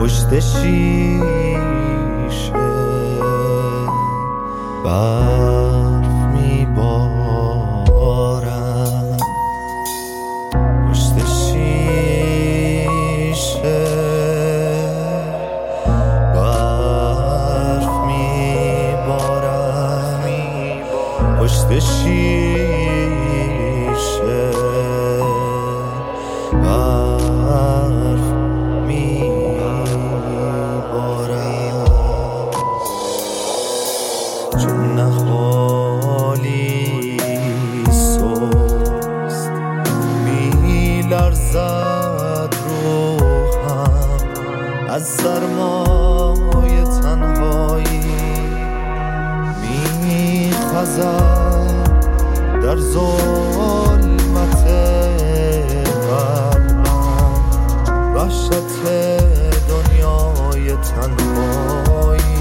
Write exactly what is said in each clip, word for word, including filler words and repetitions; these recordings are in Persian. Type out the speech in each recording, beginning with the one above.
پشت شیشه برف میبارم، پشت شیشه برف میبارم، پشت شیشه برف میبارم. چون نهالی سست میلرزد روحم از سرمای تنهایی، میخزد در ظلمت قلبم وحشت دنیای تنهایی.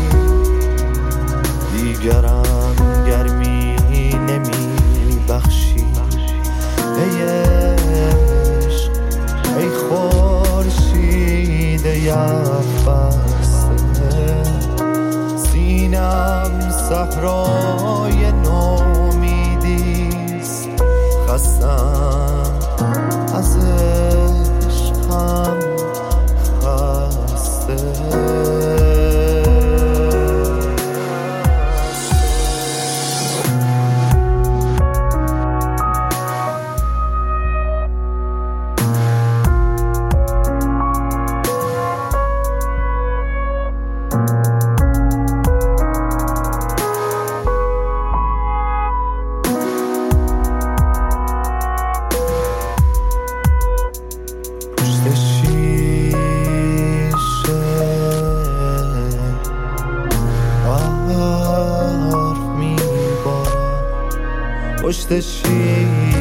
دیگرم گرمی نمی بخشی ای عشق، ای خورشید یخ بسته، سینم صحرای نومیدیست، خستم از عشقم خسته. پشت شیشه